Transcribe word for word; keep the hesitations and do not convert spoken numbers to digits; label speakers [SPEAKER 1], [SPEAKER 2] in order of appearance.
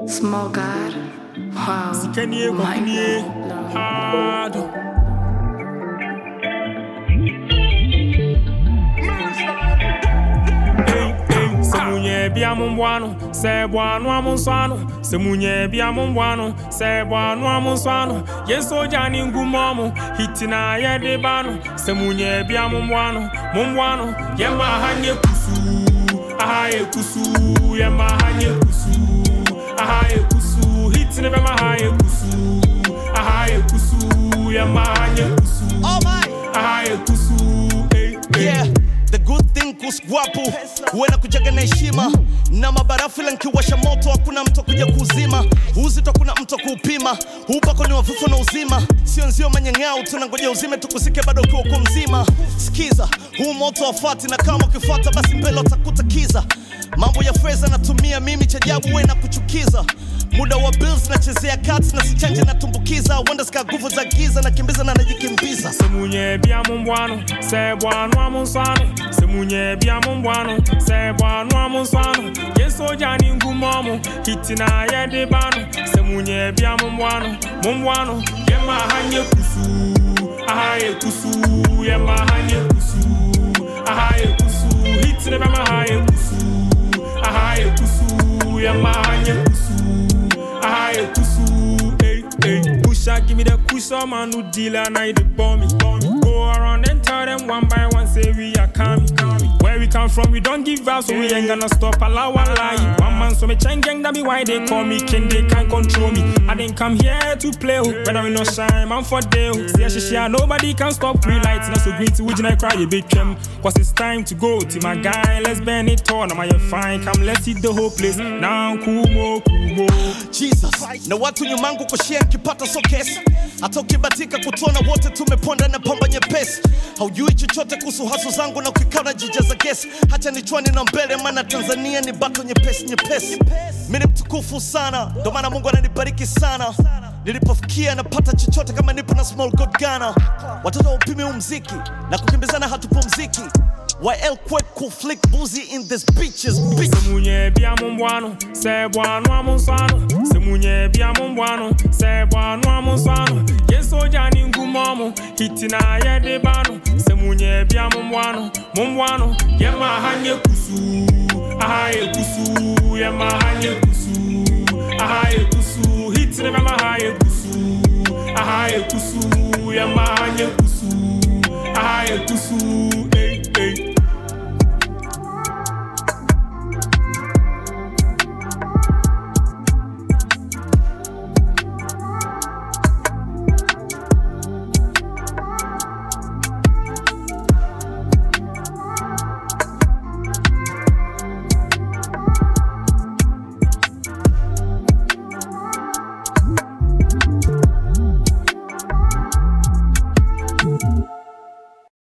[SPEAKER 1] Small God. Wow.
[SPEAKER 2] Sikanie kwaknie. Hard. Hey, hey, semunye bia mumbwano, se bwano amunswano, semunye bia mumbwano, se bwano amunswano, yeso jani ngumomo, hitina ye debano, semunye bia mumbwano, mumbwano, yema hanye kusu, aha ye kusu, yema hanye kusu, aha ye kusu, hitina bema aha ye kusu, aha ye kusu, yema hanye kusu,
[SPEAKER 3] oh my,
[SPEAKER 2] aha ye kusu, hey, hey.
[SPEAKER 3] Yeah. The good thing kuswapu huenda kujaga na heshima na mabarafu lankiwasha moto hakuna mtu kuja kuzima uzito kuna mtu kuupima upako ni wafufu na uzima sio nzio manyang'au tunangoja uzime tukusike bado ukiwa kwa mzima sikiza huu moto wafati na kama ukifuata basi mbele utakuta kiza mambo ya freza natumia mimi chajabu we na kuchukiza muda wa bills na chezea cuts na sichanje na tumbukiza wenda sika nguvu za giza na kimbiza na najikimbiza
[SPEAKER 2] semunye bia mumbwano se bwano amunswano semunye bia mumbwano se bwano amunswano yeso jani ngumomo hitina ye debano semunye bia mumbwano mumbwano yema hanye kusu aha ye kusu yema hanye kusu aha ye kusu hitina bema aha ye kusu aha ye kusu yema hanye kusu aha ye kusu hey hey Pusha give me the kusa man who deal and I the bomb me go around and tell them one by one say we are coming where we come from we don't give up so we ain't gonna stop allow a lie one man so me chain gang that be why they call me king they can't control me I didn't come here to play whether we no shine man for day see she share nobody can stop we lights not so green to which I cry you big chem cause it's time to go to my guy let's burn it all now you fine come let's see the whole place now kumo kumo
[SPEAKER 3] Jesus na watu nyumangu kushare kipata so kesi hata ukibatika kutona wote tumeponda na pamba nyepesi haujui chochote kuhusu haso zangu na ukikana jijaza gesi hacha nichwani na mbele maana Tanzania ni bato nyepesi nyepesi mimi mtukufu sana ndo maana Mungu ananibariki sana nilipofikia napata chochote kama nipo na small god Ghana watoto upime umziki na kukimbizana hatupumziki Why el quick cool flick boozy in this bitches bitch
[SPEAKER 2] semunye bia mumbwano se bwano amunswano semunye bia mumbwano se bwano amunswano yeso jani ngumomo hitina ye debano semunye bia mumbwano mumbwano yema hanye kusu aha ye kusu yema hanye kusu aha ye kusu hitina bema aha ye kusu aha ye kusu yema hanye kusu aha ye kusu